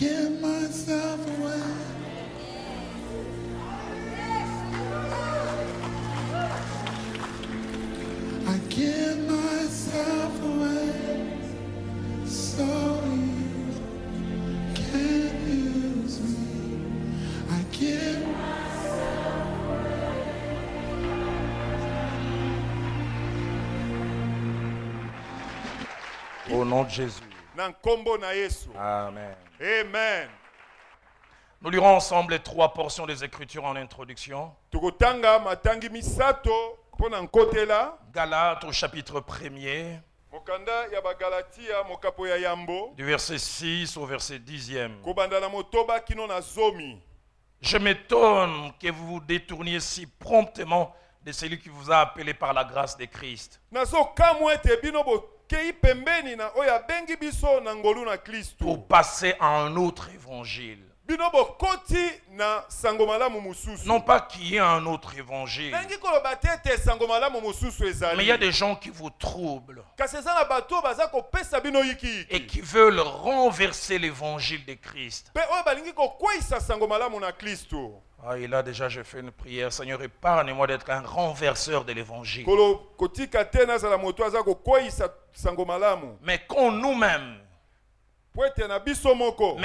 give myself away. I give myself away. So you can use me. I give. Au nom de Jésus. Amen. Amen. Nous lirons ensemble les 3 portions des Écritures en introduction. Tukutanga matangi misato pona nkotela. Galates au chapitre 1er, Mokanda ya Bagalatia mokapo ya yambo. du verset 6 au verset 10e. Kobanda na motoba kino na zomi. Je m'étonne que vous vous détourniez si promptement de celui qui vous a appelé par la grâce de Christ. Nazo kamwete bino bo kei pembeni na oya bengi biso na ngolu na Kristo. Pour passer à un autre évangile. Bino bo koti na sangomalamu mususu. Non pas qu'il y ait un autre évangile, Bengi koloba tete sangomalamu mususu ezali. mais il y a des gens qui vous troublent Kaseza na bato baza ko pesa bino yiki. et qui veulent renverser l'évangile de Christ. Pe oya balingi ko kwisa sangomalamu na Kristo. Ah, et là déjà je fais une prière. Seigneur, épargne-moi d'être un renverseur de l'évangile. Kolo kotika tena za la moto aza ko kwisa sangomalamu. Mais quand nous-mêmes, Poete na biso moko.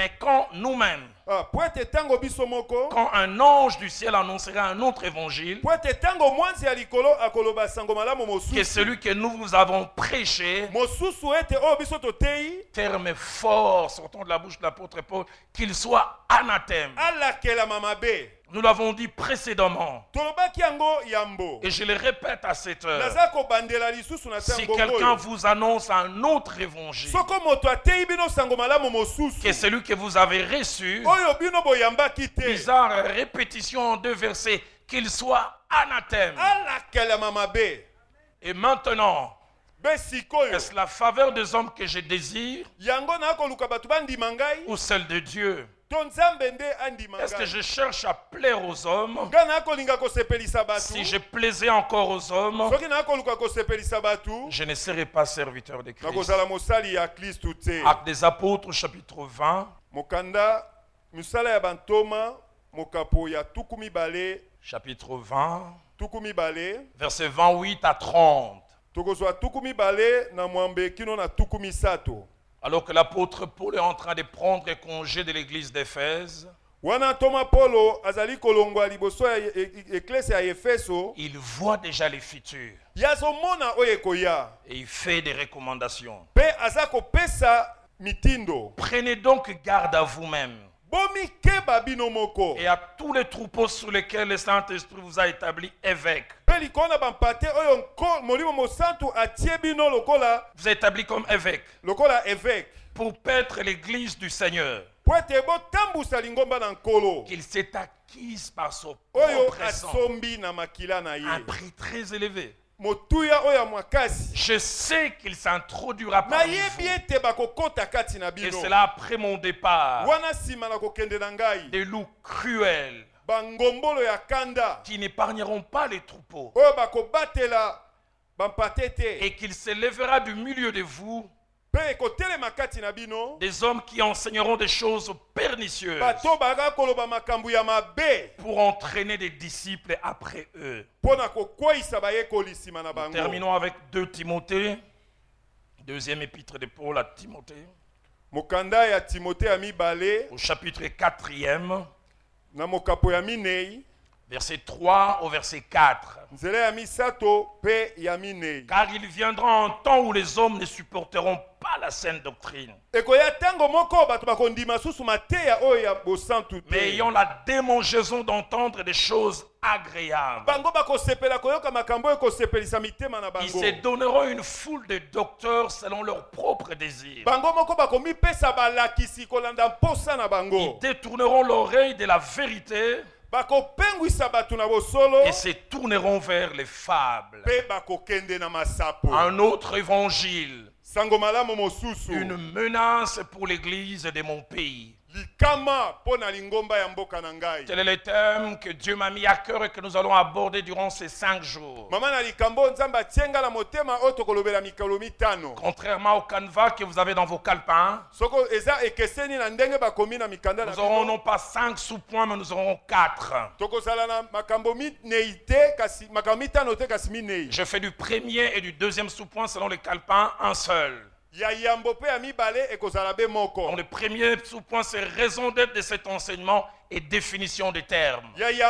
Poete tango biso moko. quand un ange du ciel annoncerait un autre évangile, Poete tango mwanzi ya likolo akoloba sangomalamu mosusu. que celui que nous vous avons prêché, Mosusu ete o biso totei. terme fort sortant de la bouche de l'apôtre Paul, qu'il soit anathème. Alakela mamabe. Nous l'avons dit précédemment, Tolobaki yango yambo. et je le répète à cette heure. Nazako bandela lisusu na Si sango. quelqu'un vous annonce un autre évangile, Soko moto atei bino sangomalamu mosusu. que celui que vous avez reçu, Oyo bino boyambaki te. bizarre répétition en 2 versets, qu'il soit anathème. Alakela mamabe. Et maintenant, Be sikoyo. est-ce la faveur des hommes que je désire Yango na ko luka batu bandi mangai. ou celle de Dieu? Est-ce que je cherche à plaire aux hommes? Si je plaisais encore aux hommes, je ne serais pas serviteur de Christ. Actes des Apôtres, chapitre 20. Chapitre 20, versets 28 à 30. Alors que l'apôtre Paul est en train de prendre congé de l'église d'Éphèse, il voit déjà les futurs et il fait des recommandations. Prenez donc garde à vous-même et à tous les troupeaux sur lesquels le Saint-Esprit vous a établi évêque. Vous êtes établi comme évêque pour paître l'église du Seigneur, qu'il s'est acquise par son propre sang, un prix très élevé. Je sais qu'il s'introduira parmi vous. Et cela après mon départ. Des loups cruels qui n'épargneront pas les troupeaux. Et qu'il se lèvera du milieu de vous des hommes qui enseigneront des choses pernicieuses pour entraîner des disciples après eux. Terminons avec 2 Timothée, deuxième épître de Paul à Timothée, au chapitre 4e, verset 3 au verset 4. Car il viendra un temps où les hommes ne supporteront pas la saine doctrine, mais ayant la démangeaison d'entendre des choses agréables. Ils se donneront une foule de docteurs selon leurs propres désirs. Ils détourneront l'oreille de la vérité et se tourneront vers les fables. Un autre évangile, une menace pour l'église de mon pays. Tel est le thème que Dieu m'a mis à cœur et que nous allons aborder durant ces 5 jours. Contrairement au canevas que vous avez dans vos calepins, nous aurons non pas 5 sous-points, mais nous aurons 4. Je fais du premier et du deuxième sous-point selon les calepins, un seul. Donc, le premier sous-point, c'est raison d'être de cet enseignement et définition des termes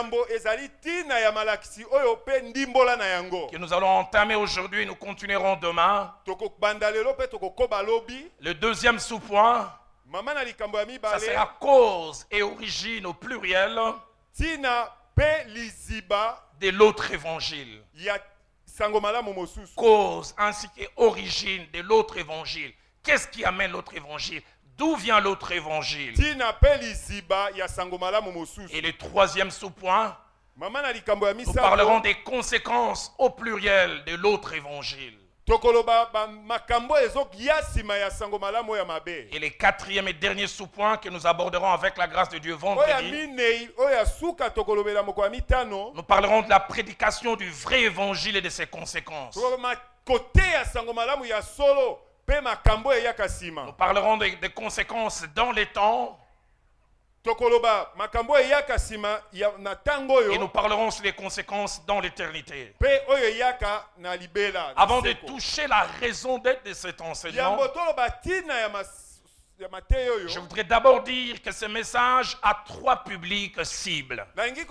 que nous allons entamer aujourd'hui et nous continuerons demain. Le deuxième sous-point, ça sera cause et origine au pluriel de l'autre évangile. Cause ainsi qu'origine de l'autre évangile. Qu'est-ce qui amène l'autre évangile? D'où vient l'autre évangile? Et le troisième sous-point, nous parlerons des conséquences au pluriel de l'autre évangile. Et le quatrième et dernier sous-point que nous aborderons avec la grâce de Dieu vendredi, nous parlerons de la prédication du vrai évangile et de ses conséquences. Nous parlerons des conséquences dans les temps. Et nous parlerons aussi des conséquences dans l'éternité. Avant de toucher la raison d'être de cet enseignement, je voudrais d'abord dire que ce message a 3 publics cibles.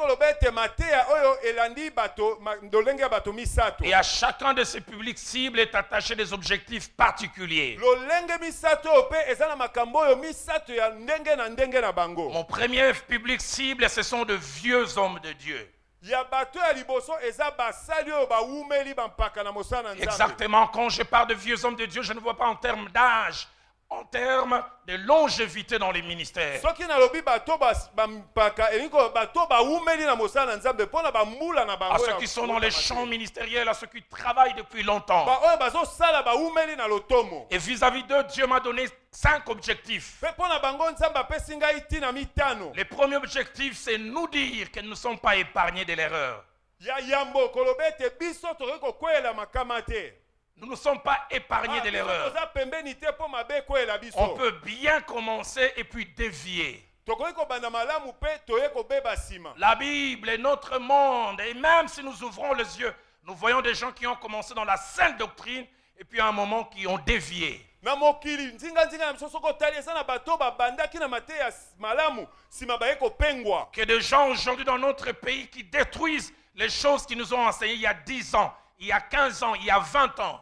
Et à chacun de ces publics cibles est attaché des objectifs particuliers. Mon premier public cible, ce sont de vieux hommes de Dieu. Exactement, quand je parle de vieux hommes de Dieu, je ne vois pas en termes d'âge, en termes de longévité dans les ministères. À ceux qui sont dans les champs ministériels, à ceux qui travaillent depuis longtemps. Et vis-à-vis d'eux, Dieu m'a donné 5 objectifs. Le premier objectif, c'est nous dire que nous ne sommes pas épargnés de l'erreur. Nous ne sommes pas épargnés de l'erreur. On peut bien commencer et puis dévier. La Bible est notre monde. Et même si nous ouvrons les yeux, nous voyons des gens qui ont commencé dans la sainte doctrine et puis à un moment qui ont dévié. Que des gens aujourd'hui dans notre pays qui détruisent les choses qui nous ont enseignées il y a 10 ans, il y a 15 ans, il y a 20 ans.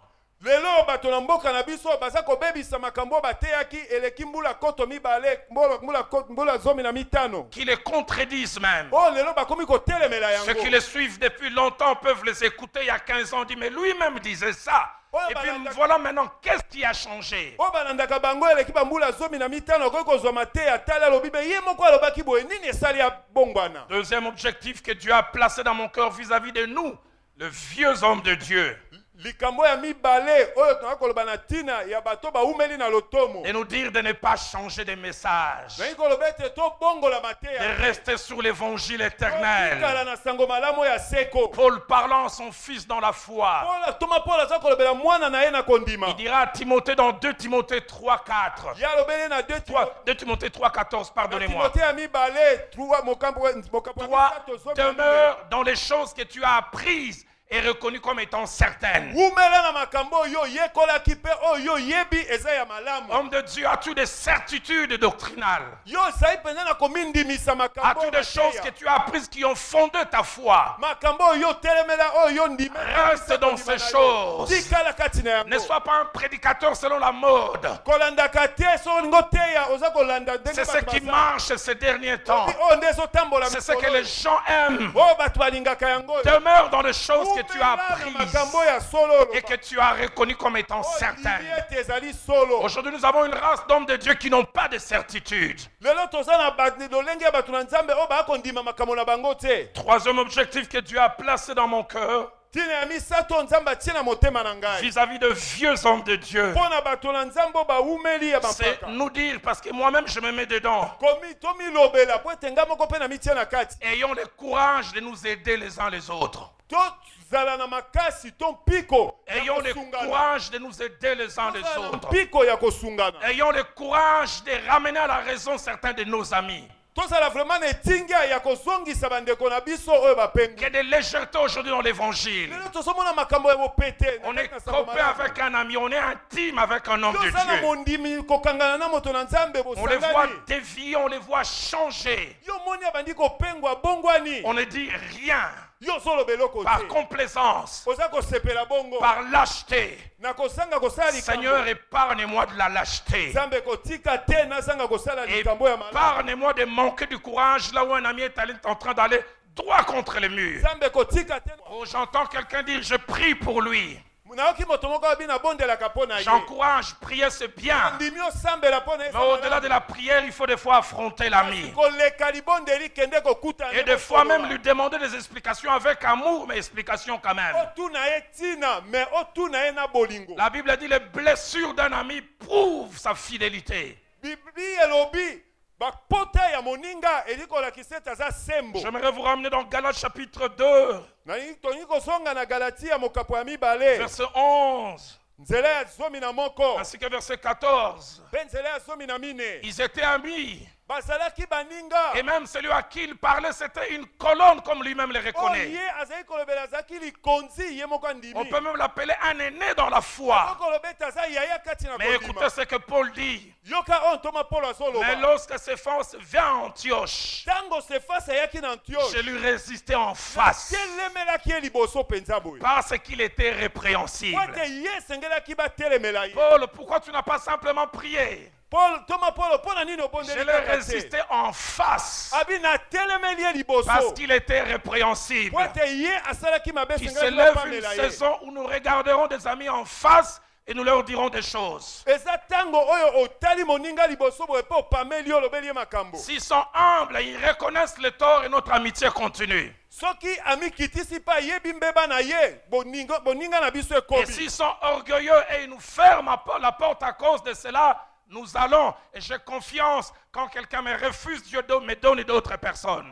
Qui les contredisent même. Ceux qui les suivent depuis longtemps peuvent les écouter il y a 15 ans, disent mais lui-même disait ça. Et puis voilà maintenant qu'est-ce qui a changé. Deuxième objectif que Dieu a placé dans mon cœur vis-à-vis de nous, le vieux homme de Dieu. Et nous dire de ne pas changer de message, de rester sur l'évangile éternel. Paul parlant à son fils dans la foi, il dira à Timothée dans 2 Timothée 3:4. 2 Timothée 3:14, pardonnez-moi. Toi, demeure dans les choses que tu as apprises est reconnu comme étant certaine. Homme de Dieu, as-tu des certitudes doctrinales? As-tu des choses que tu as apprises qui ont fondé ta foi? Reste dans ces choses. Ne sois pas un prédicateur selon la mode. C'est ce qui marche ces derniers temps. C'est ce que les gens aiment. Demeure dans les choses que tu as apprises et que tu as reconnu comme étant certaines. Aujourd'hui, nous avons une race d'hommes de Dieu qui n'ont pas de certitude. Troisième objectif que Dieu a placé dans mon cœur, vis-à-vis de vieux hommes de Dieu. C'est nous dire, parce que moi-même je me mets dedans. Ayons le courage de nous aider les uns les autres. Ayons le courage de nous aider les uns les autres. Ayons le courage de ramener à la raison certains de nos amis. Que de légèreté aujourd'hui dans l'évangile. On est copain avec un ami, on est intime avec un homme de Dieu. On les voit dévier, on les voit changer. On ne dit rien. Par complaisance, par lâcheté. Seigneur, épargne-moi de la lâcheté. Épargne-moi de manquer du courage là où un ami est en train d'aller droit contre le mur. Oh, j'entends quelqu'un dire, je prie pour lui. J'encourage, prier c'est bien. Mais au-delà de la prière, il faut des fois affronter l'ami. Et des fois même lui demander des explications avec amour, mais explications quand même. La Bible dit les blessures d'un ami prouvent sa fidélité. J'aimerais vous ramener dans Galates chapitre 2. Verset 11. Ainsi que verset 14. Ils étaient amis. Et même celui à qui il parlait, c'était une colonne comme lui-même le reconnaît. On peut même l'appeler un aîné dans la foi. Mais écoutez ce que Paul dit. Mais lorsque Séphas vient à Antioche, je lui résistais en face parce qu'il était répréhensible. Paul, pourquoi tu n'as pas simplement prié? Je l'ai résisté en face parce qu'il était répréhensible. Il se lève une saison où nous regarderons des amis en face et nous leur dirons des choses. S'ils sont humbles, ils reconnaissent le tort et notre amitié continue. Et s'ils sont orgueilleux et ils nous ferment la porte à cause de cela, nous allons, et j'ai confiance, quand quelqu'un me refuse, Dieu me donne d'autres personnes.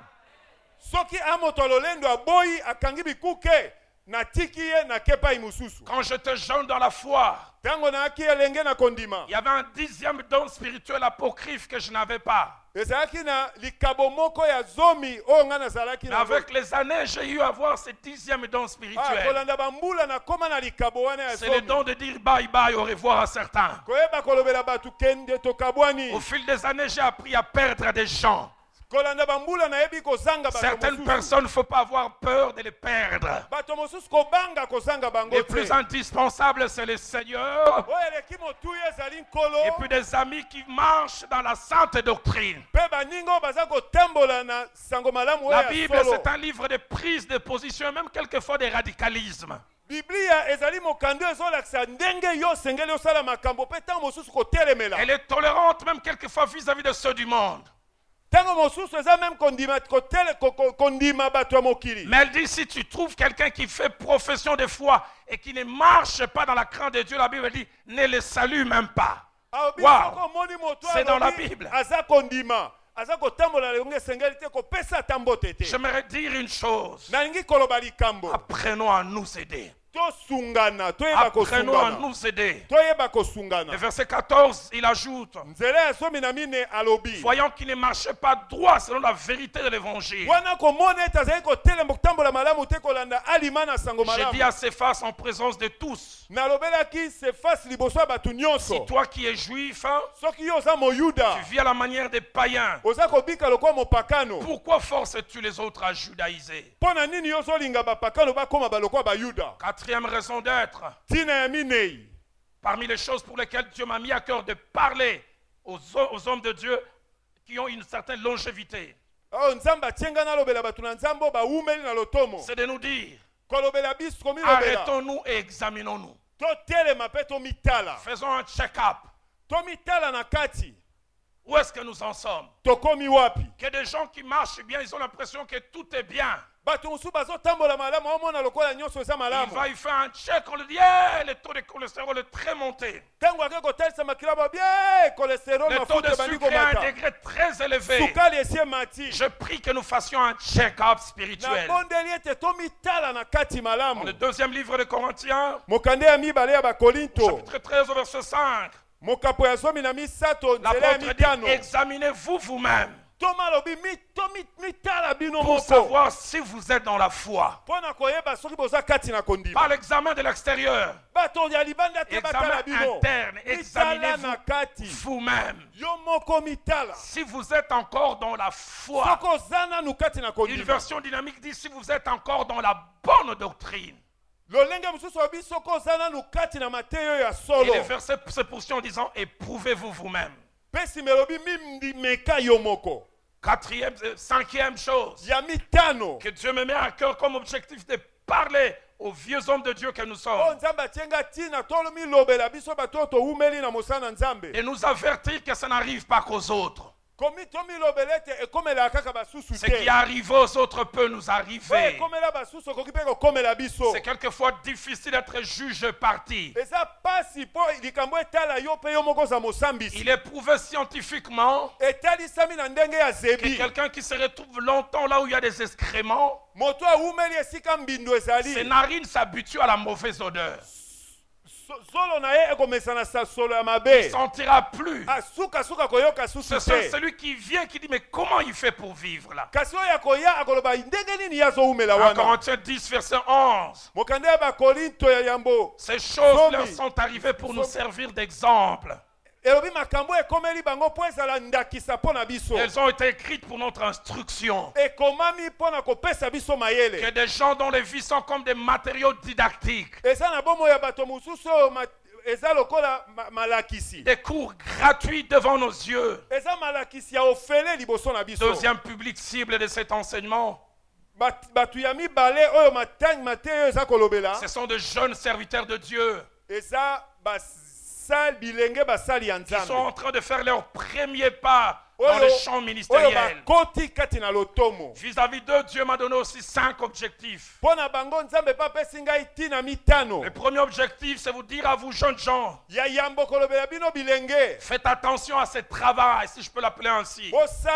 Quand j'étais jeune dans la foi, il y avait un 10e don spirituel apocryphe que je n'avais pas. Mais avec les années, j'ai eu à voir ce 10e don spirituel. C'est le don de dire bye bye, au revoir à certains. Au fil des années, j'ai appris à perdre des gens. Certaines personnes, il ne faut pas avoir peur de les perdre. Les plus indispensables, c'est le Seigneur. Et puis des amis qui marchent dans la sainte doctrine. La Bible, c'est un livre de prise de position, même quelquefois de radicalisme. Elle est tolérante même quelquefois vis-à-vis de ceux du monde. Mais elle dit, si tu trouves quelqu'un qui fait profession de foi et qui ne marche pas dans la crainte de Dieu, la Bible dit, ne le salue même pas. Wow. C'est dans la Bible. J'aimerais dire une chose. Apprenons à nous aider. Apprenons à nous aider. Le verset 14, il ajoute, voyant qu'il ne marchait pas droit selon la vérité de l'évangile. J'ai dit à Séphas en présence de tous, si toi qui es juif, tu vis à la manière des païens, pourquoi forces-tu les autres à judaïser? Quatrième raison d'être. Parmi les choses pour lesquelles Dieu m'a mis à cœur de parler aux hommes de Dieu qui ont une certaine longévité, c'est de nous dire, arrêtons-nous et examinons-nous. Faisons un check-up. Où est-ce que nous en sommes? Que des gens qui marchent bien, ils ont l'impression que tout est bien. Il va y faire un check, on lui dit, hey, le taux de cholestérol est très monté. Le taux de sucre est à un degré très élevé. Je prie que nous fassions un check-up spirituel. Dans le deuxième livre de Corinthiens, chapitre 13 au verset 5, l'apôtre dit, examinez-vous vous-même pour savoir si vous êtes dans la foi. Par l'examen de l'extérieur, examen interne, examinez-vous vous-même si vous êtes encore dans la foi. Une version dynamique dit si vous êtes encore dans la bonne doctrine. Et le verset se poursuit en disant éprouvez-vous vous-même. Cinquième chose que Dieu me met à cœur comme objectif de parler aux vieux hommes de Dieu que nous sommes et nous avertir que ça n'arrive pas qu'aux autres. Ce qui arrive aux autres peut nous arriver. C'est quelquefois difficile d'être juge parti. Il est prouvé scientifiquement que quelqu'un qui se retrouve longtemps là où il y a des excréments, ses narines s'habituent à la mauvaise odeur. Il ne sentira plus. C'est celui qui vient qui dit mais comment il fait pour vivre là? 1 Corinthiens 10 verset 11. Ces choses leur sont arrivées pour nous servir d'exemple. Elles ont été écrites pour notre instruction. Que des gens dont les vies sont comme des matériaux didactiques. Des cours gratuits devant nos yeux. Deuxième public cible de cet enseignement, ce sont de jeunes serviteurs de Dieu qui sont en train de faire leur premier pas dans le champ ministériel. Vis-à-vis d'eux, Dieu m'a donné aussi 5 objectifs. Le premier objectif, c'est vous dire à vous jeunes gens, faites attention à ce travail, si je peux l'appeler ainsi.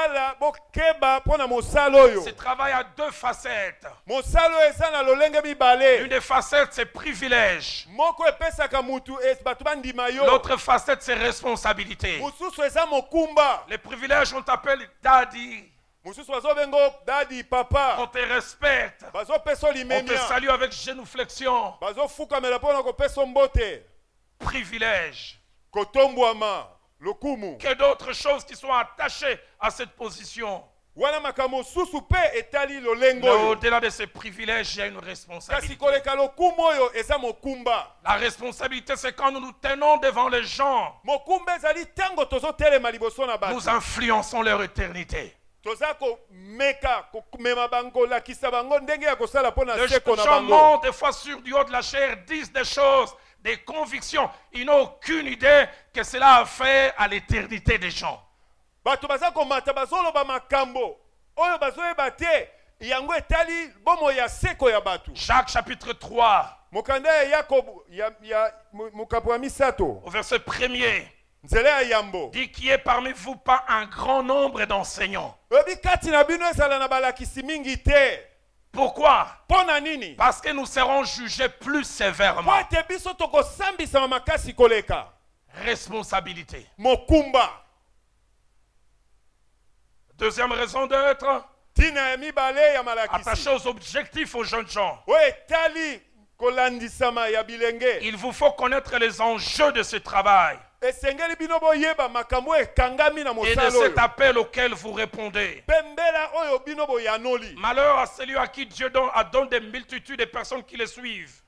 Ce travail a 2 facettes. Une des facettes, c'est privilège. L'autre facette, c'est responsabilité. Les privilèges, on t'appelle daddy. On te respecte. On te salue avec génuflexion. Privilège. Que d'autres choses qui sont attachées à cette position. Mais au-delà de ces privilèges, il y a une responsabilité. La responsabilité, c'est quand nous nous tenons devant les gens. Nous influençons leur éternité. Les gens montent des fois sur du haut de la chair, disent des choses, des convictions. Ils n'ont aucune idée que cela a fait à l'éternité des gens. Jacques chapitre 3 au verset 1er dit qu'il n'y ait parmi vous pas un grand nombre d'enseignants. Pourquoi? Parce que nous serons jugés plus sévèrement. Responsabilité. Deuxième raison d'être, attaché aux objectifs aux jeunes gens. Il vous faut connaître les enjeux de ce travail et de cet appel auquel vous répondez. Malheur à celui à qui Dieu donne des multitudes de personnes qui le suivent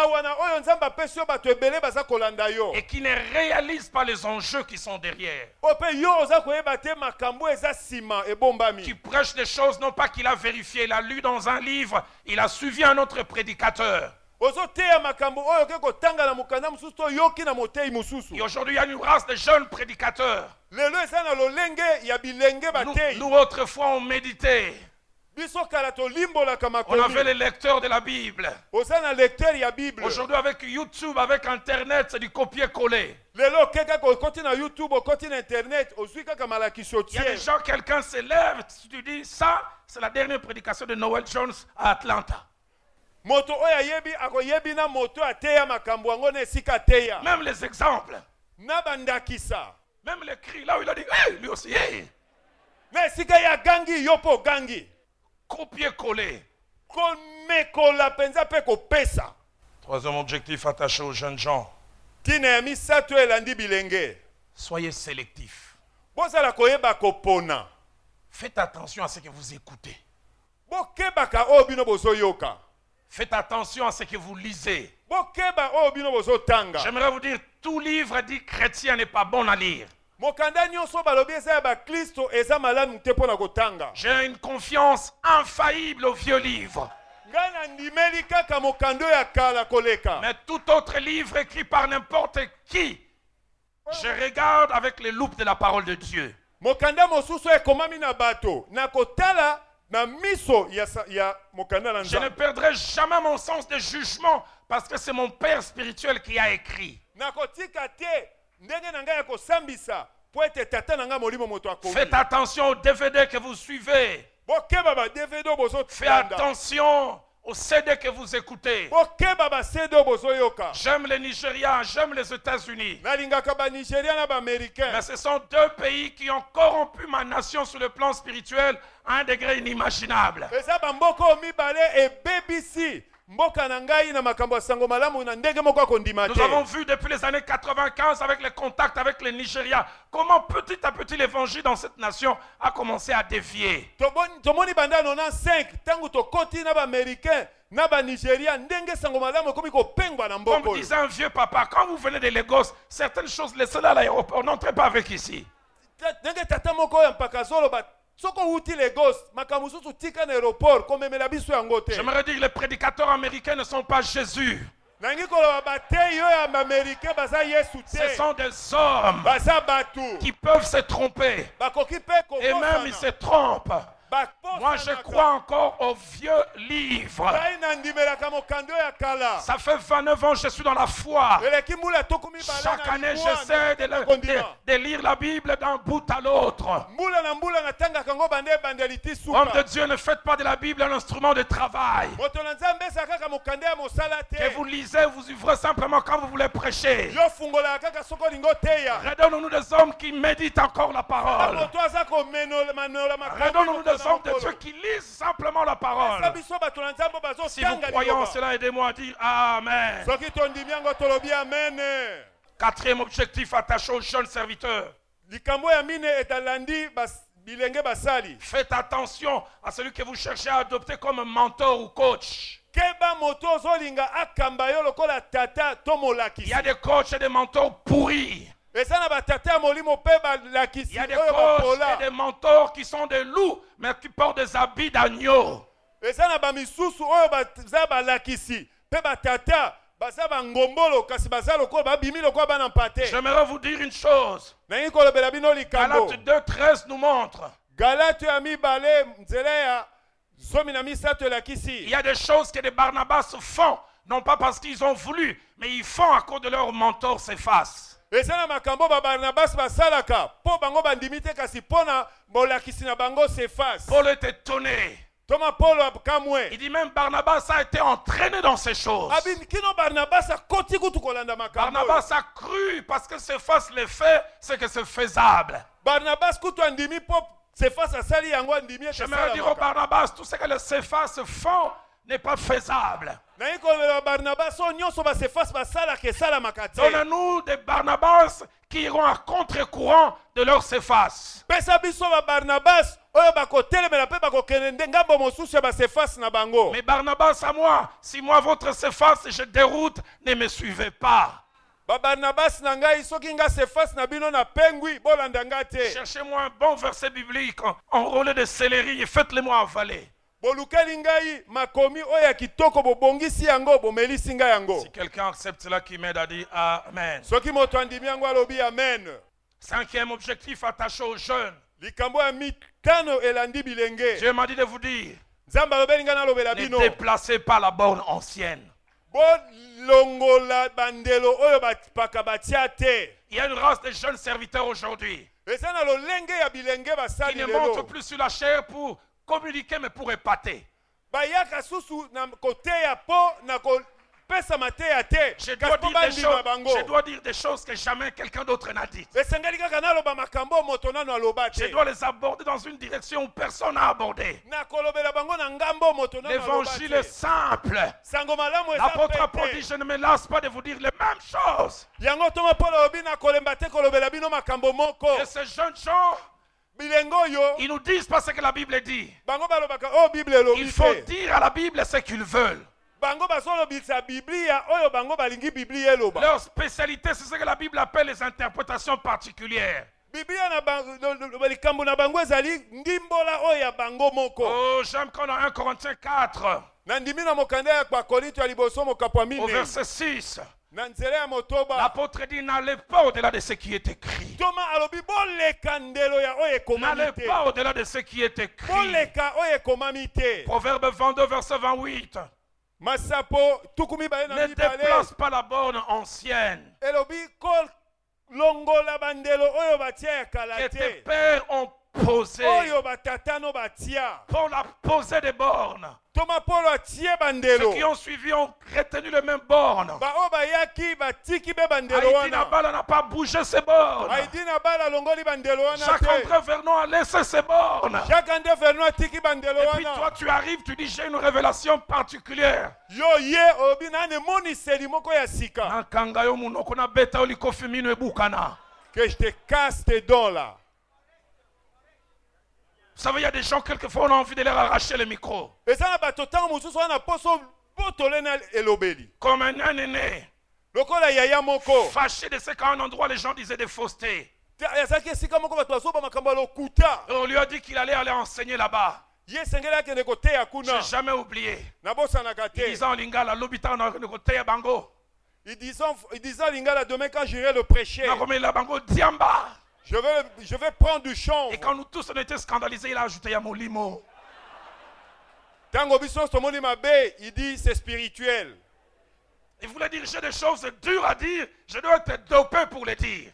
et qui ne réalisent pas les enjeux qui sont derrière, qui prêchent des choses non pas qu'il a vérifiées, il a lu dans un livre, il a suivi un autre prédicateur. Et aujourd'hui, il y a une race de jeunes prédicateurs. Nous autrefois, on méditait. On avait les lecteurs de la Bible. Aujourd'hui, avec YouTube, avec Internet, c'est du copier-coller. Il y a des gens, quelqu'un se lève, tu dis, ça, c'est la dernière prédication de Noel Jones à Atlanta. Même les exemples. Même les cris, là où il a dit, hey, lui aussi, hey. Copier-coller. Troisième objectif attaché aux jeunes gens. Soyez sélectifs. Faites attention à ce que vous écoutez. Faites attention à ce que vous lisez. J'aimerais vous dire, tout livre dit chrétien n'est pas bon à lire. J'ai une confiance infaillible au vieux livre. Mais tout autre livre écrit par n'importe qui, je regarde avec les loupes de la parole de Dieu. Je ne perdrai jamais mon sens de jugement parce que c'est mon père spirituel qui a écrit. Faites attention au DVD que vous suivez. Faites attention au CD que vous écoutez. J'aime le Nigeria, j'aime les États-Unis. Mais ce sont deux pays qui ont corrompu ma nation sur le plan spirituel à un degré inimaginable. Nous avons vu depuis les années 95 avec les contacts avec le Nigeria comment petit à petit l'évangile dans cette nation a commencé à dévier. Comme disait un vieux papa, quand vous venez de Lagos, certaines choses laissez-les à l'aéroport, n'entrez pas avec ici. J'aimerais dire que les prédicateurs américains ne sont pas Jésus. Ce sont des hommes qui peuvent se tromper. Et même ils se trompent. Moi je crois encore au vieux livre. Ça fait 29 ans que je suis dans la foi. Chaque année j'essaie de lire la Bible d'un bout à l'autre. Homme de Dieu, ne faites pas de la Bible un instrument de travail. Que vous lisez, vous ouvrez simplement quand vous voulez prêcher. Redonne-nous des hommes qui méditent encore la parole. Redonne-nous des hommes de Dieu qui lisent simplement la parole. Si vous croyez en cela, aidez-moi à dire Amen. Quatrième objectif attaché aux jeunes serviteurs. Faites attention à celui que vous cherchez à adopter comme mentor ou coach. Il y a des coachs et des mentors pourris. Il y a des coachs et des mentors qui sont des loups, mais qui portent des habits d'agneau. J'aimerais vous dire une chose. Galates 2:13 nous montre. Il y a des choses que les Barnabas font, non pas parce qu'ils ont voulu, mais ils font à cause de leur mentor s'efface. Paul est étonné. Il dit même Barnabas a été entraîné dans ces choses. Barnabas a cru parce que s'efface les faits, c'est que c'est faisable. J'aimerais dire au Barnabas, tout ce que les s'efface font n'est pas faisable. Donne-nous des Barnabas qui iront à contre-courant de leur s'efface. Mais Barnabas à moi, si moi votre s'efface, je déroute, ne me suivez pas. Cherchez-moi un bon verset biblique enrôlé de céleri et faites-le-moi avaler. Si quelqu'un accepte cela, qui m'aide à dire Amen. Cinquième objectif attaché aux jeunes. Dieu m'a dit de vous dire, Ne déplacez pas la borne ancienne. Il y a une race de jeunes serviteurs aujourd'hui qui ne montent plus sur la chair pour communiquer mais pour épater. Je dois dire des choses que jamais quelqu'un d'autre n'a dites. Je dois les aborder dans une direction où personne n'a abordé. L'évangile est simple. L'apôtre Paul dit: je ne me lasse pas de vous dire les mêmes choses. Et ces jeunes gens, ils nous disent pas ce que la Bible dit. Il faut dire à la Bible ce qu'ils veulent. Leur spécialité, c'est ce que la Bible appelle les interprétations particulières. Oh, j'aime qu'on a 1 Corinthiens 4 au verset 6. L'apôtre dit: n'allez pas au-delà de ce qui est écrit. N'allez pas au-delà de ce qui est écrit. Proverbe 22 verset 28. Ne déplace pas la borne ancienne que tes pères ont posée pour la poser des bornes. Ceux qui ont suivi ont retenu les mêmes bornes. Haïti Nabala n'a pas bougé ses bornes. Jacques-André Vernon a laissé ses bornes. Et puis toi tu arrives, tu dis: j'ai une révélation particulière. Que je te casse tes dents là. Vous savez, il y a des gens, quelquefois, on a envie de leur arracher le micro. Comme un aîné. Fâché de ce qu'à un endroit, les gens disaient des faussetés. On lui a dit qu'il allait aller enseigner là-bas. J'ai jamais oublié. Il disait en lingala, l'hôpital n'a côté bango. Il disait en lingala, demain quand j'irai le prêcher. Je vais prendre du chanvre. Et quand nous tous on était scandalisés, il a ajouté Yamolimo. Il dit c'est spirituel. Il voulait dire: j'ai des choses dures à dire, je dois être dopé pour les dire.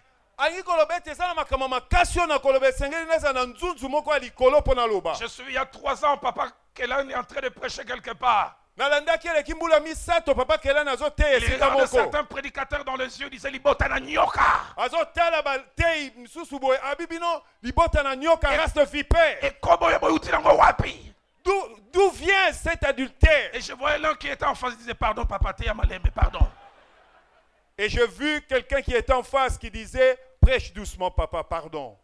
Je suis il y a 3 ans, papa Kélan est en train de prêcher quelque part. Il regardait certains prédicateurs dans les yeux, disaient: libota na nyoka. Et comment d'où vient cet adultère? Et je voyais l'un qui était en face, il disait: pardon papa, t'es Malembe, pardon. Et j'ai vu quelqu'un qui était en face qui disait: prêche doucement papa, pardon.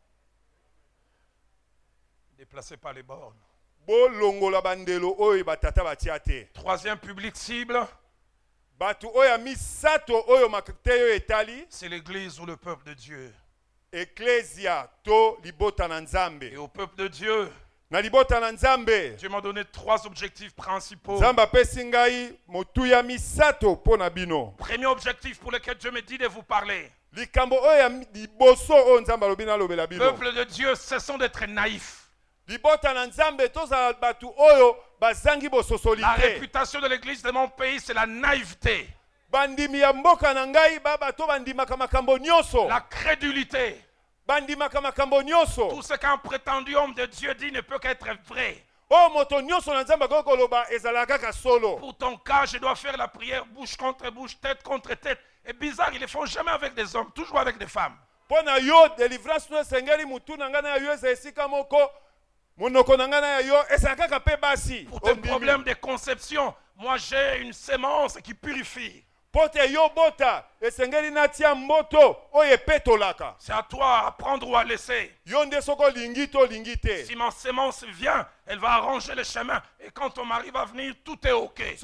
Déplacez pas les bornes. Troisième public cible, c'est l'église ou le peuple de Dieu. Et au peuple de Dieu, Dieu m'a donné 3 objectifs principaux. Premier objectif pour lequel Dieu me dit de vous parler: peuple de Dieu, cessons d'être naïfs. La réputation de l'église de mon pays, c'est la naïveté, la crédulité. Tout ce qu'un prétendu homme de Dieu dit ne peut qu'être vrai. Pour ton cas, je dois faire la prière bouche contre bouche, tête contre tête. Et bizarre, ils ne le font jamais avec des hommes, toujours avec des femmes. Pour tes problèmes de conception, moi j'ai une sémence qui purifie. C'est à toi à prendre ou à laisser. Si ma sémence vient, elle va arranger le chemin. Et quand ton mari va venir, tout est ok. Et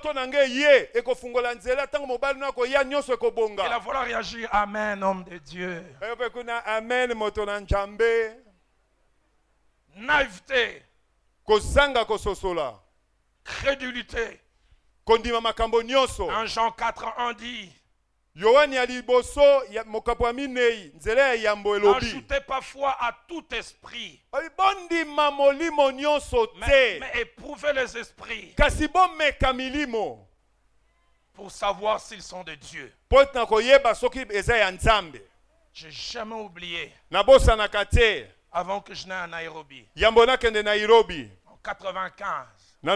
la voilà réagir: amen, homme de Dieu. Naïveté, crédulité. 1 Jean 4:1 dit: Ajoutez parfois à tout esprit. Mais éprouvez les esprits pour savoir s'ils sont de Dieu. J'ai jamais oublié. Avant que je n'aille à Nairobi. En 95.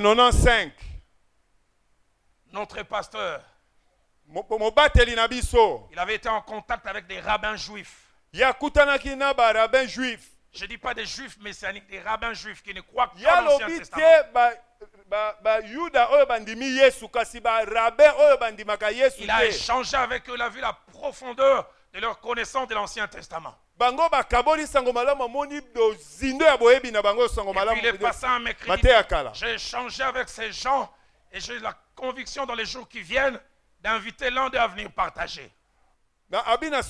Notre pasteur. Il avait été en contact avec des rabbins juifs. Je ne dis pas des juifs messianiques, des rabbins juifs qui ne croient que dans l'Ancien Testament. Il a échangé avec eux, il a vu la profondeur de leur connaissance de l'Ancien Testament. Et puis il est passé un mercredi. J'ai échangé avec ces gens et j'ai la conviction dans les jours qui viennent d'inviter l'un d'eux à venir partager. Je n'ai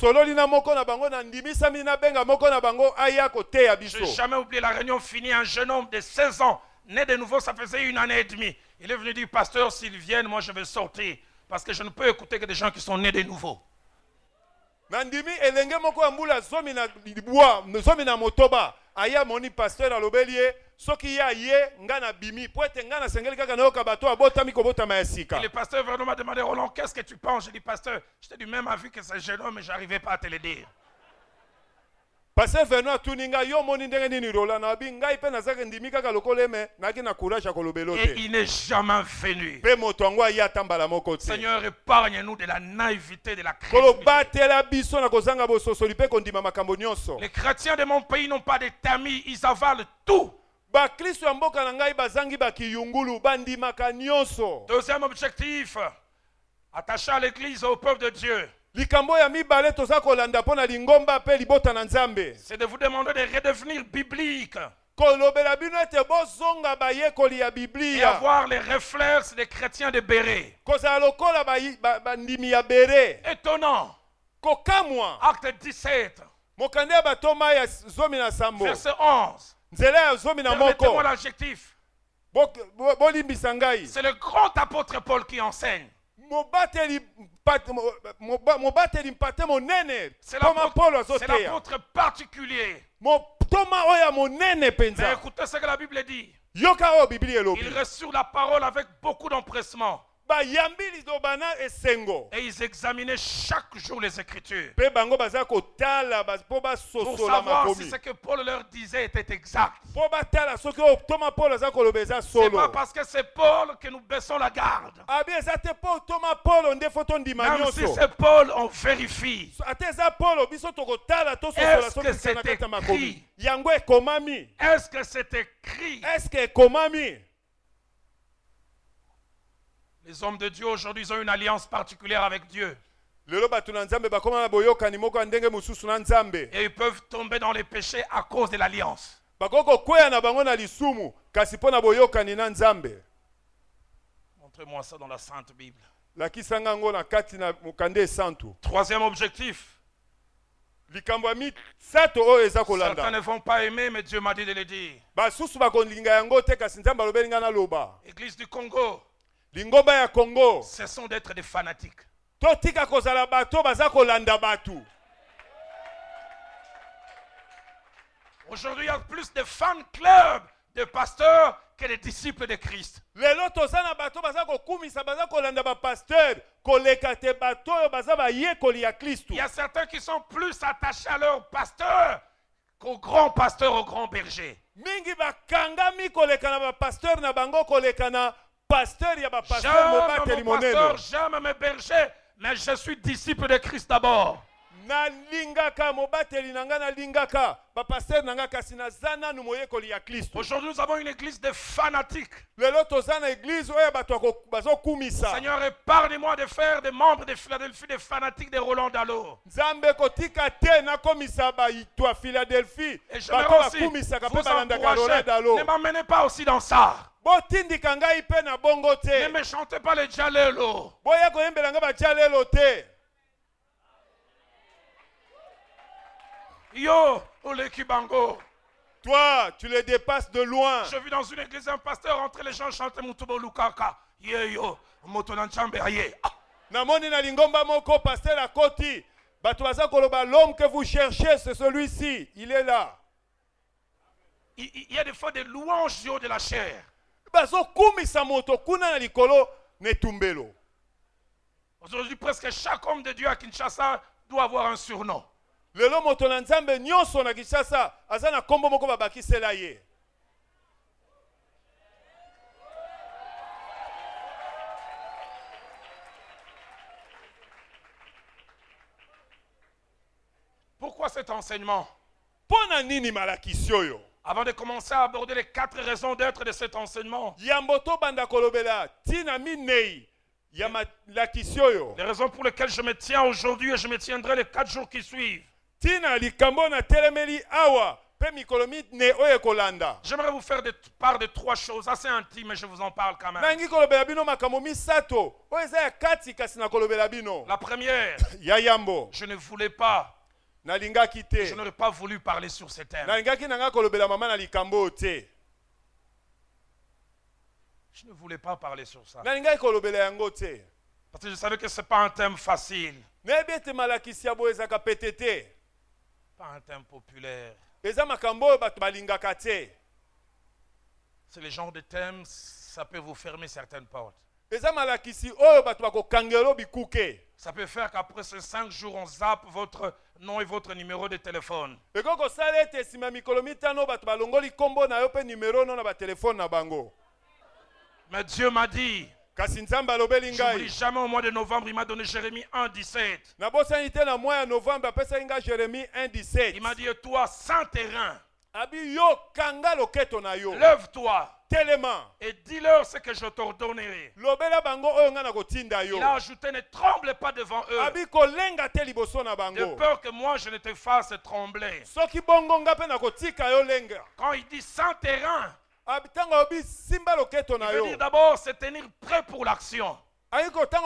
jamais oublié la réunion finie. Un jeune homme de 16 ans, né de nouveau, ça faisait 1 année et demie. Il est venu dire, pasteur, s'ils viennent, moi je vais sortir. Parce que je ne peux écouter que des gens qui sont nés de nouveau. Et le pasteur Vernon m'a demandé, Roland, qu'est-ce que tu penses? J'ai dit, pasteur, j'étais du même avis que ce jeune homme, mais je n'arrivais pas à te le dire. Pasteur Vernon a tout ninga yo moni ndenge nini rola na bi ngai pe nazaka ndimi kaka lokole me naki na courage ya kolobelo te. Et il n'est jamais venu. Pe moto ngo ya tambala moko te. Seigneur, épargne-nous de la naïveté, de la crédulité. Kolobatela biso na kozanga bososoli pe kondima makambo nyonso. Les chrétiens de mon pays n'ont pas de tamis, ils avalent tout. Ba Kristo ya mboka na ngai bazangi ba kiyungulu bandimaka nyonso. Deuxième objectif, attaché à l'église, au peuple de Dieu. C'est de vous demander de redevenir biblique. Et avoir les réflexes des chrétiens de Béret. Étonnant. Acte 17. Verset 11. Permettez-moi l'adjectif. C'est le grand apôtre Paul qui enseigne. C'est l'apôtre particulier. Mais écoutez ce que la Bible dit. Il reste sur la parole avec beaucoup d'empressement. Et ils examinaient chaque jour les Écritures pour savoir si ce que Paul leur disait était exact. C'est pas parce que c'est Paul que nous baissons la garde. Même si c'est Paul, on vérifie. Est-ce que c'est écrit? Est-ce que c'est écrit? Les hommes de Dieu aujourd'hui ont une alliance particulière avec Dieu. Et ils peuvent tomber dans les péchés à cause de l'alliance. Montrez-moi ça dans la Sainte Bible. Troisième objectif. Certains ne vont pas aimer, mais Dieu m'a dit de le dire. Église du Congo. Cessons d'être des fanatiques. Aujourd'hui, il y a plus de fan clubs de pasteurs que de disciples de Christ. Il y a certains qui sont plus attachés à leur pasteur qu'au grand pasteur, au grand berger. J'aime mon pasteur, j'aime mes bergers, mais je suis disciple de Christ d'abord. Aujourd'hui, nous avons une église de fanatiques. Seigneur, épargne-moi de faire des membres de Philadelphie des fanatiques de Roland Dallot. Et j'aimerais aussi vous encourager. Ne m'emmenez pas aussi dans ça. Ne me chantez pas les Jalelo. Yo, Ole Kibango. Toi, tu les dépasses de loin. Je vis dans une église, un pasteur entre les gens chantent Mutubo Lukaka. Yo, Motonanchambe, Namoni na lingomba moko pasteur akoti. Bato baza koloba l'homme que vous cherchez c'est celui-ci, il est là. Il y a des fois des louanges du haut de la chair. Bazo kumisa moto kuna na likolo netumbelo. Aujourd'hui presque chaque homme de Dieu à Kinshasa doit avoir un surnom. Lelo moto na Nzambe nyonso na Kinshasa aza na kombo moko babakisela ye. Pourquoi cet enseignement? Pona nini malakisi oyo? Avant de commencer à aborder les 4 raisons d'être de cet enseignement, les raisons pour lesquelles je me tiens aujourd'hui et je me tiendrai les 4 jours qui suivent. J'aimerais vous faire part de 3 choses assez intimes, mais je vous en parle quand même. La première, je ne voulais pas. Je n'aurais pas voulu parler sur ce thème. Je ne voulais pas parler sur ça. Parce que je savais que ce n'est pas un thème facile. Pas un thème populaire. C'est le genre de thème, ça peut vous fermer certaines portes. Ça peut faire qu'après ces 5 jours, on zappe votre nom et votre numéro de téléphone. Mais Dieu m'a dit, j'oublie jamais au mois de novembre, il m'a donné Jérémie 1,17. Il m'a dit, toi, sans terrain, lève-toi et dis-leur ce que je t'ordonnerai. Il a ajouté, ne tremble pas devant eux, de peur que moi je ne te fasse trembler. Quand il dit sans terrain, il veut dire d'abord se tenir prêt pour l'action. Mais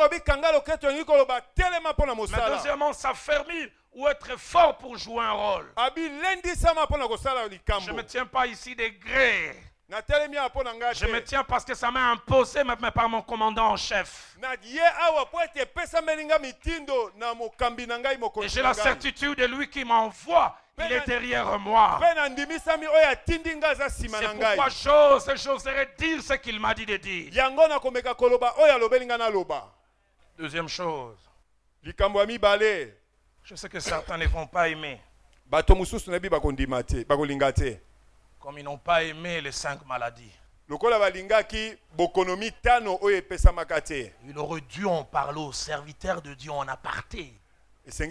deuxièmement, s'affermir ou être fort pour jouer un rôle. Je ne me tiens pas ici de gré. Je me tiens parce que ça m'a imposé même par mon commandant en chef. Et j'ai la certitude de lui qui m'envoie. Il est derrière moi. C'est pourquoi j'oserais dire ce qu'il m'a dit de dire. Deuxième chose. Je sais que certains ne vont pas aimer. Comme ils n'ont pas aimé les 5 maladies. Il aurait dû en parler aux serviteurs de Dieu en aparté. Sans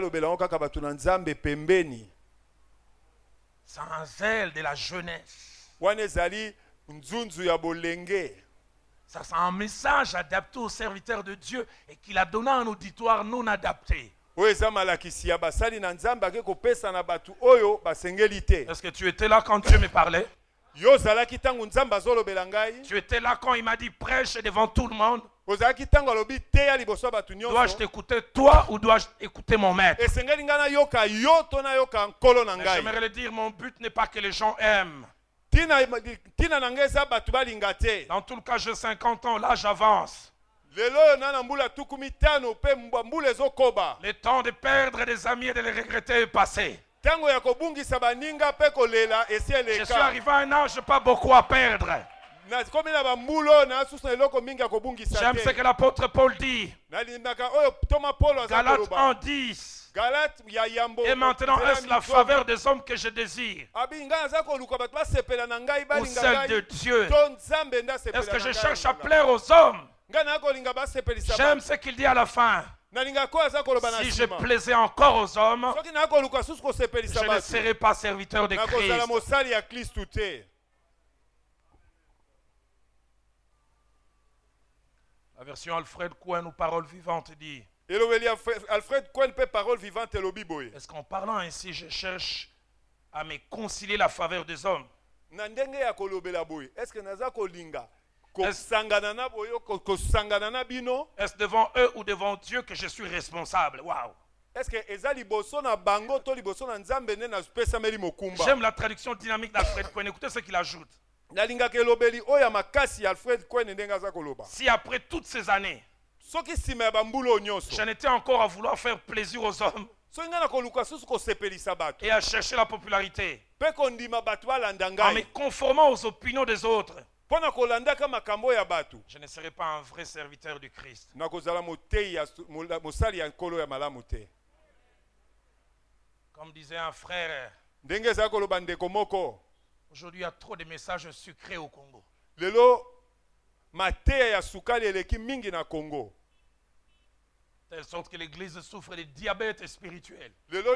zèle de la jeunesse. Ça, c'est un message adapté aux serviteurs de Dieu et qu'il a donné à un auditoire non adapté. Est-ce que tu étais là quand Dieu me parlait? Tu étais là quand il m'a dit prêche devant tout le monde? Dois-je t'écouter toi ou dois-je écouter mon maître? J'aimerais le dire, mon but n'est pas que les gens aiment. Dans tout le cas, j'ai 50 ans, là j'avance. Le temps de perdre des amis et de les regretter est passé. Je suis arrivé à un âge pas beaucoup à perdre. J'aime ce que l'apôtre Paul dit. Galates 1:10. Et maintenant, est-ce la faveur des hommes que je désire ou celle de Dieu? Est-ce que je cherche à plaire aux hommes? J'aime ce qu'il dit à la fin. Si je plaisais encore aux hommes, je ne serais pas serviteur de Christ. La version Alfred Cohen ou Parole Vivante dit: est-ce qu'en parlant ainsi, je cherche à me concilier la faveur des hommes? Est-ce devant eux ou devant Dieu que je suis responsable? Waouh! J'aime la traduction dynamique d'Alfred Cohen. Écoutez ce qu'il ajoute. Si après toutes ces années, J'en étais encore à vouloir faire plaisir aux hommes et à chercher la popularité en me conformant aux opinions des autres. Je ne serai pas un vrai serviteur du Christ. Comme disait un frère, aujourd'hui il y a trop de messages sucrés au Congo. Telle sorte que l'église souffre de diabète spirituel.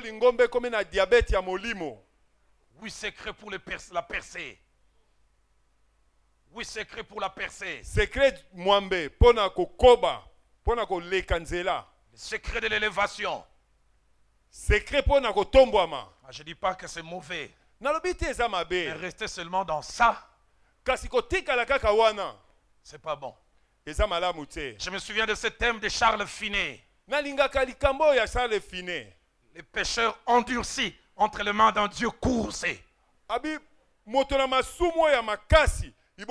Oui, secret pour la percée. Oui, secret pour la percée. Secret mwambe pona kokoba, pona koleka nzela. Le secret de l'élévation. Secret pona kotombwama. Je ne dis pas que c'est mauvais. Nalobi te eza mabe. Mais rester seulement dans ça, kasi kotikala kaka wana, c'est pas bon. Eza malamu te. Je me souviens de ce thème de Charles Finet. Nalingaka likambo ya Charles Finet. Les pécheurs endurcis entre les mains d'un Dieu coursé. Abi moto na masumo ya makasi.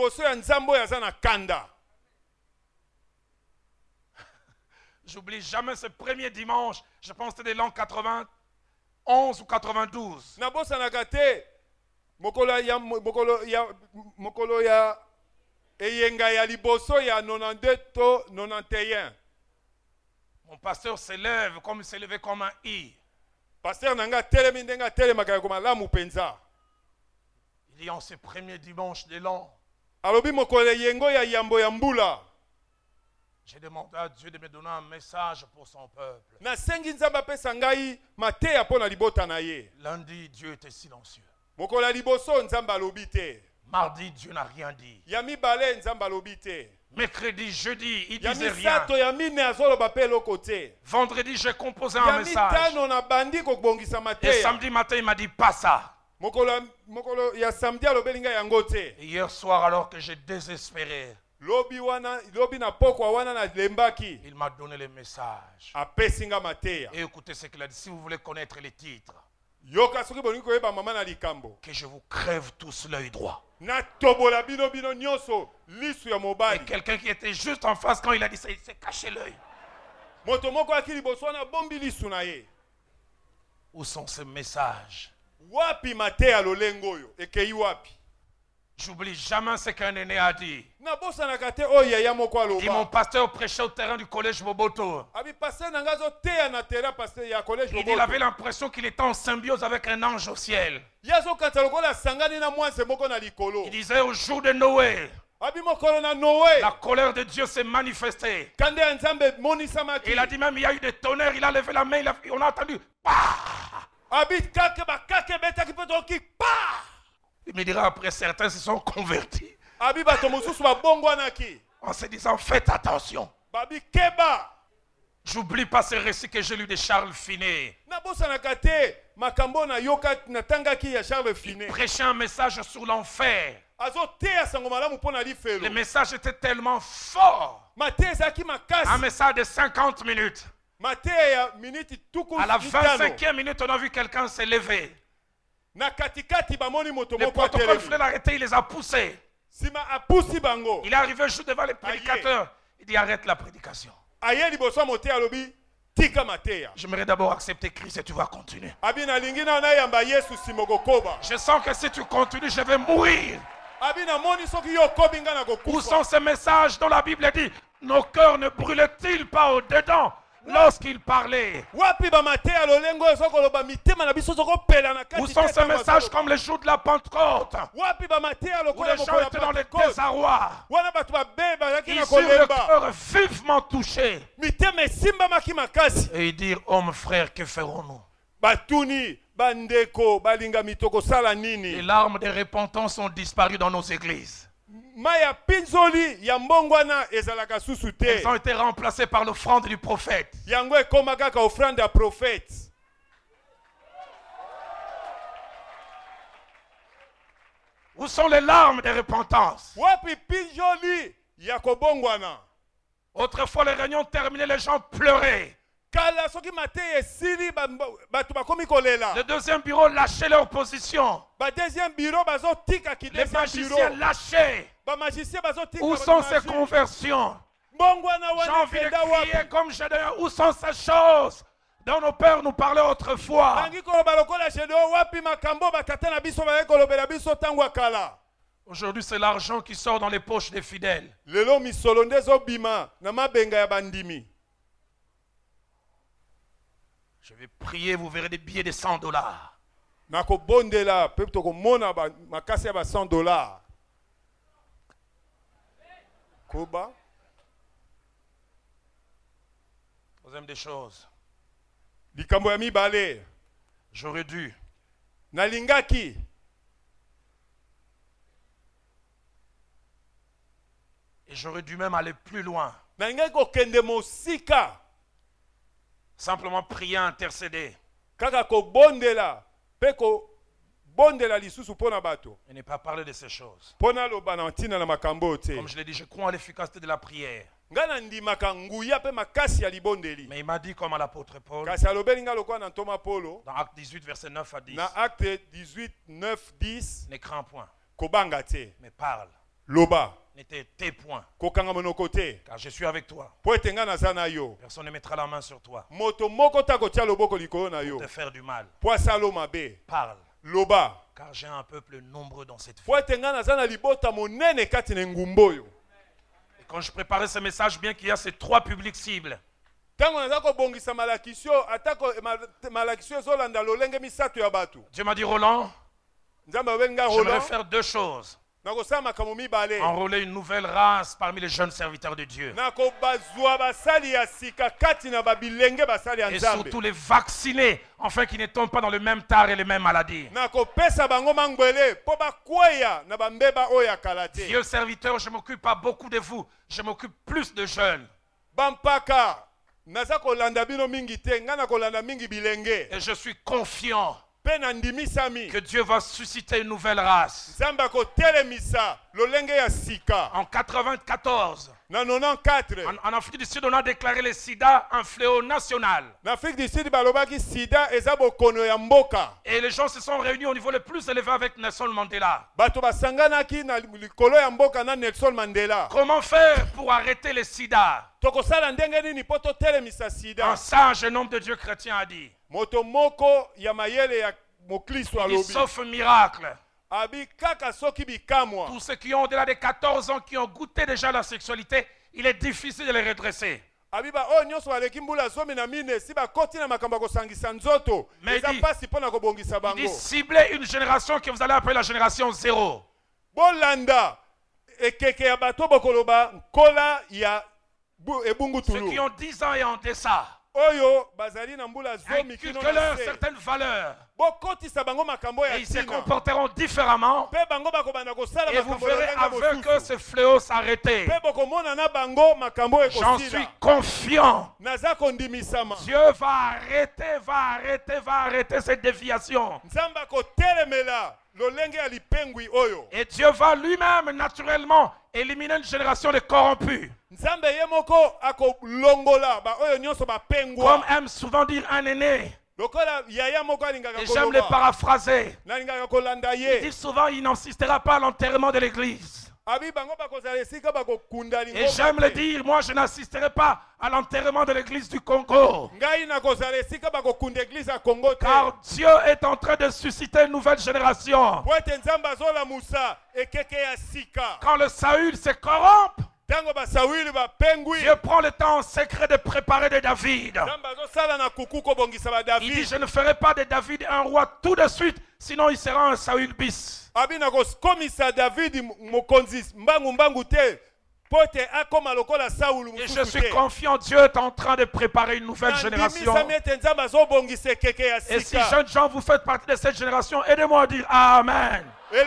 J'oublie jamais ce premier dimanche, je pense que c'était l'an 91 ou 92. Mokolo ya eyenga ya liboso ya 92 to 91. Mon pasteur s'élève comme il s'est levé comme un i. Pasteur nanga telemi ndenga telemaka comme lamu penza. Il dit en ce premier dimanche de l'an, j'ai demandé à Dieu de me donner un message pour son peuple. Lundi, Dieu était silencieux. Mardi, Dieu n'a rien dit. Mercredi, jeudi, il disait rien. Vendredi, j'ai composé un message. Et samedi matin, il m'a dit pas ça. Et hier soir, alors que j'ai désespéré, il m'a donné le message. Et écoutez ce qu'il a dit. Si vous voulez connaître les titres, que je vous crève tous l'œil droit. Et quelqu'un qui était juste en face quand il a dit ça, il s'est caché l'œil. Où sont ces messages? J'oublie jamais ce qu'un aîné a dit. Il dit, mon pasteur prêchait au terrain du collège Moboto. Il dit, il avait l'impression qu'il était en symbiose avec un ange au ciel. Il disait, au jour de Noé, la colère de Dieu s'est manifestée. Il a dit même, il y a eu des tonnerres, il a levé la main, on a entendu. Il me dira après, certains se sont convertis en se disant, faites attention. J'oublie pas ce récit que j'ai lu de Charles Finet. Il prêchait un message sur l'enfer. Le message était tellement fort. Un message de 50 minutes. À la 25e minute, on a vu quelqu'un se lever. Le protocole voulait l'arrêter, il les a poussés. Il est arrivé juste devant les prédicateurs. Il dit, arrête la prédication. J'aimerais d'abord accepter Christ et tu vas continuer. Je sens que si tu continues, je vais mourir. Où sont ces messages dont la Bible dit, nos cœurs ne brûlent-ils pas au-dedans lorsqu'il parlait? Où sont ces messages comme les jours de la Pentecôte, où les gens étaient dans le désarroi, ils eurent le cœur vivement touché et ils dirent, homme frère, que ferons-nous? Les larmes de repentance ont disparu dans nos églises. Elles ont été remplacées par l'offrande du prophète. Où sont les larmes de repentance? Autrefois, les réunions terminaient, les gens pleuraient. Le deuxième bureau lâchait leur position. Les magiciens lâchaient. Où sont ces conversions? J'ai envie de crier comme Gédéon. Où sont ces choses dont nos pères nous parlaient autrefois? Aujourd'hui, c'est l'argent qui sort dans les poches des fidèles. Je vais prier, vous verrez des billets de $100. Troisième des choses. J'aurais dû. Et j'aurais dû même aller plus loin. Simplement prier, intercéder. Et ne pas parler de ces choses. Comme je l'ai dit, je crois en l'efficacité de la prière. Mais il m'a dit comme à l'apôtre Paul, dans Acte 18, verset 9 à 10, ne crains point, mais parle. Ne tes point, car je suis avec toi. Personne ne mettra la main sur toi pour te faire du mal. Parle, car j'ai un peuple nombreux dans cette vie. Et quand je préparais ce message, bien qu'il y a ces 3 publics cibles, Dieu m'a dit, Roland, j'aimerais faire 2 choses. Enrôler une nouvelle race parmi les jeunes serviteurs de Dieu. Et surtout les vacciner, afin qu'ils ne tombent pas dans le même tard et les mêmes maladies. Dieu serviteur, je ne m'occupe pas beaucoup de vous, je m'occupe plus de jeunes. Et je suis confiant que Dieu va susciter une nouvelle race. En 1994, en Afrique du Sud, on a déclaré le sida un fléau national. Et les gens se sont réunis au niveau le plus élevé avec Nelson Mandela. Comment faire pour arrêter le sida? Un sage homme de Dieu chrétien a dit, il sauf un miracle. Tous ceux qui ont au-delà de 14 ans, qui ont goûté déjà la sexualité, il est difficile de les redresser. Mais il dit ciblez une génération que vous allez appeler la génération 0. Ceux qui ont 10 ans et en deçà, inculquez-leur certaines valeurs. Et ils se comporteront différemment. Et vous verrez avec eux ce fléau s'arrêter. J'en suis confiant. Dieu va arrêter cette déviation. Et Dieu va lui-même naturellement éliminer une génération de corrompus. Comme aime souvent dire un aîné. Et j'aime les paraphraser. Il dit souvent, il n'insistera pas à l'enterrement de l'église. Et j'aime le dire, moi je n'assisterai pas à l'enterrement de l'église du Congo. Car Dieu est en train de susciter une nouvelle génération. Quand le Saül se corrompt, Dieu prend le temps en secret de préparer de David. Il dit, je ne ferai pas de David un roi tout de suite, sinon il sera un Saül bis. Et je suis confiant, Dieu est en train de préparer une nouvelle génération. Et si jeunes gens, vous faites partie de cette génération, aidez-moi à dire Amen.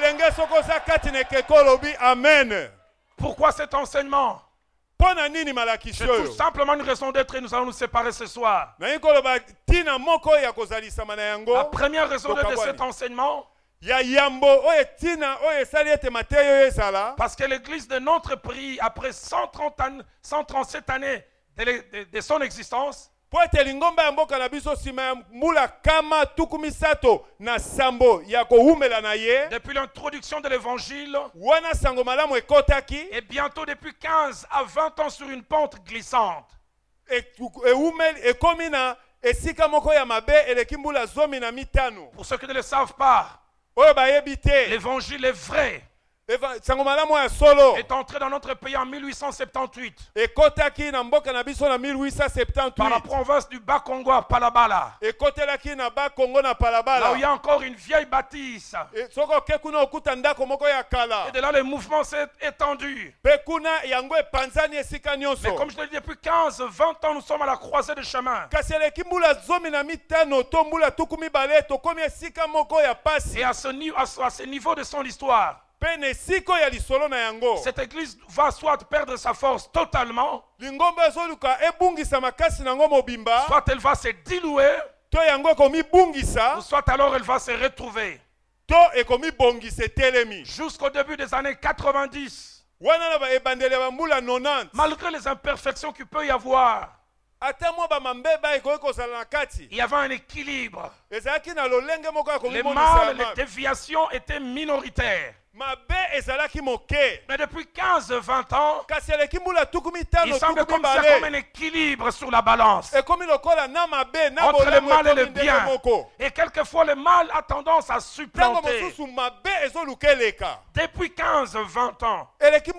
Amen. Pourquoi cet enseignement? C'est tout simplement une raison d'être et nous allons nous séparer ce soir. La première raison d'être de cet enseignement, parce que l'église de notre pays, après 137 années de son existence, po ete lingomba ya mboka na biso nsima ya mbula kama tukumi sato na sambo ya kowumela na ye. Depuis l'introduction de l'évangile, wana sango malamu ekotaki, et bientôt depuis 15 à 20 ans sur une pente glissante. Ekomi na esika moko ya mabe eleki mbula zomi na mitano. Pour ceux qui ne le savent pas, oyo bayebi te, l'évangile est vrai. sango malamu ya solo est entré dans notre pays en 1878. ekotaki na mboka na biso na 1878 par la province du Bas-Congo à Palabala. ekotelaki na Bas-Congo na Palabala. Là où il y a encore une vieille bâtisse. soko ke kuna okuta ndako moko ya kala. Et de là le mouvement s'est étendu. Pe kuna yango epanzani esika nyonso. Mais comme je te dis, depuis 15-20 ans nous sommes à la croisée de chemin. Kasi eleki mbula zomi na mitano to mbula tuku mibale tokomi esika moko ya pasi. Et à ce niveau de son histoire, cette église va soit perdre sa force totalement, soit elle va se diluer, ou soit alors elle va se retrouver. Jusqu'au début des années 90, malgré les imperfections qu'il peut y avoir, il y avait un équilibre. Les mal, les déviations étaient minoritaires. Mais depuis 15-20 ans, il semble comme ça comme un équilibre sur la balance entre le mal et le bien. Et quelqueus le mal a tendance à supplanter. Depuis 15-20 ans,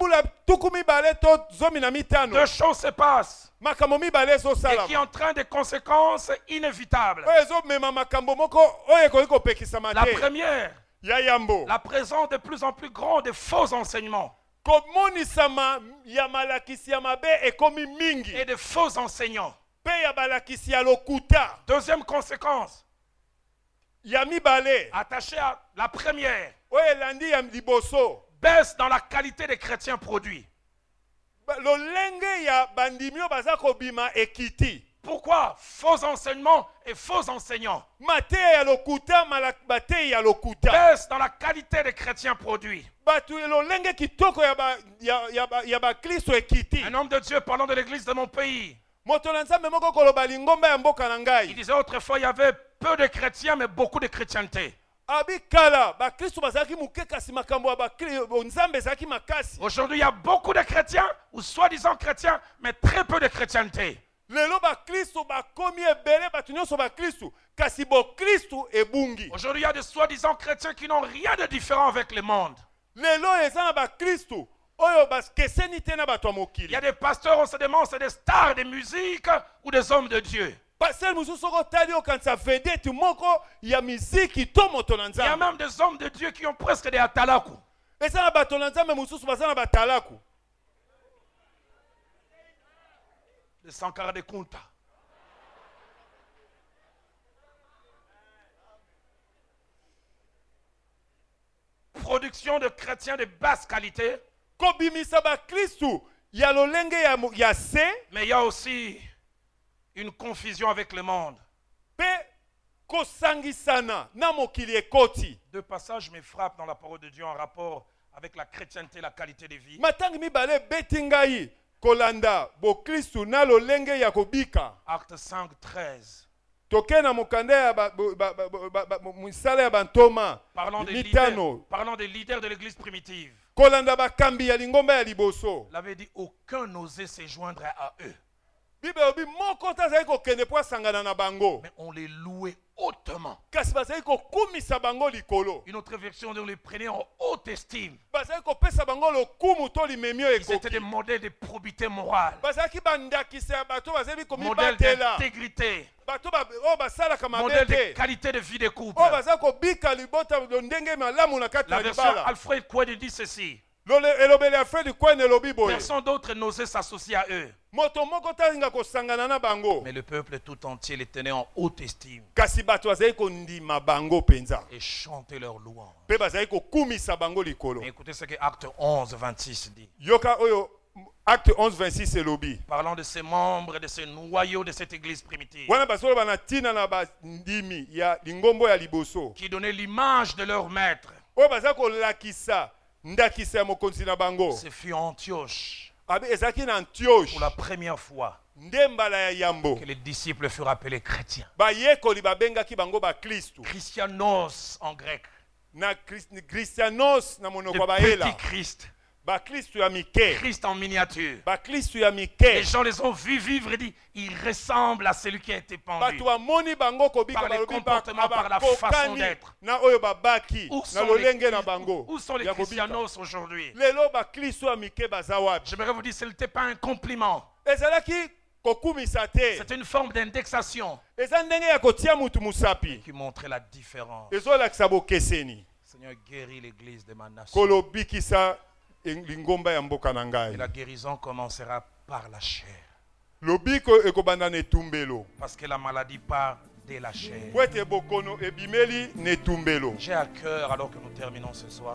deux choses se passent et qui entraînent des conséquences inévitables. La première, la présence de plus en plus grande de faux enseignements et de faux enseignants. Deuxième conséquence, attachée à la première, baisse dans la qualité des chrétiens produits. Pourquoi faux enseignements et faux enseignants baissent dans la qualité des chrétiens produits. Un homme de Dieu parlant de l'église de mon pays, il disait autrefois il y avait peu de chrétiens mais beaucoup de chrétienté. Aujourd'hui il y a beaucoup de chrétiens ou soi-disant chrétiens mais très peu de chrétienté. Aujourd'hui, il y a des soi-disant chrétiens qui n'ont rien de différent avec le monde. Il y a des pasteurs, on se demande, c'est des stars de musique ou des hommes de Dieu. Il y a même des hommes de Dieu qui ont presque des atalaku. De Sankara de Kunta. Production de chrétiens de basse qualité. Mais il y a aussi une confusion avec le monde. Deux passages me frappent dans la parole de Dieu en rapport avec la chrétienté et la qualité de vie. Kolanda bo Kristu na lolenge ya kobika. Acte 5:13. Tokena mukanda ya musala ya bantoma. Parlons des leaders de l'église primitive. Kolanda bakambi ya lingomba ya liboso. L'avait dit aucun n'osait se joindre à eux. Mais on les louait hautement. Une autre version, on les prenait en haute estime. Ils étaient des modèles de probité morale, modèles d'intégrité, modèles de qualité de vie de couple. La version Alfred Kwede dit ceci: personne d'autre n'osait s'associer à eux. Mais le peuple tout entier les tenait en haute estime et chantait leur louange. Mais écoutez ce que Acte 11:26 dit. Acte 11:26 est lobby. Parlant de ces membres, de ces noyaux de cette église primitive qui donnaient l'image de leur maître. Ce fut Antioche. Pour la première fois que les disciples furent appelés chrétiens. Christianos en grec. Le petit Christ. Christ en miniature. Les gens les ont vus vivre et dit, ils ressemblent à celui qui a été pendu. Par les comportements, par la façon d'être. Où sont les Christianos aujourd'hui? J'aimerais vous dire, ce n'était pas un compliment. C'est une forme d'indexation qui montrait la différence. Seigneur, guéris l'église de ma nation. Et la guérison commencera par la chair. Parce que la maladie part de la chair. J'ai à cœur, alors que nous terminons ce soir,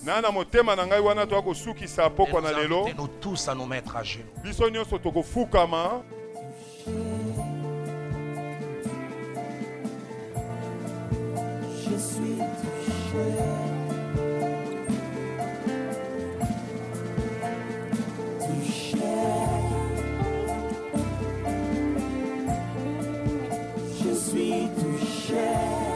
de nous tous à nous mettre à genoux. Je suis touché. Je suis touché.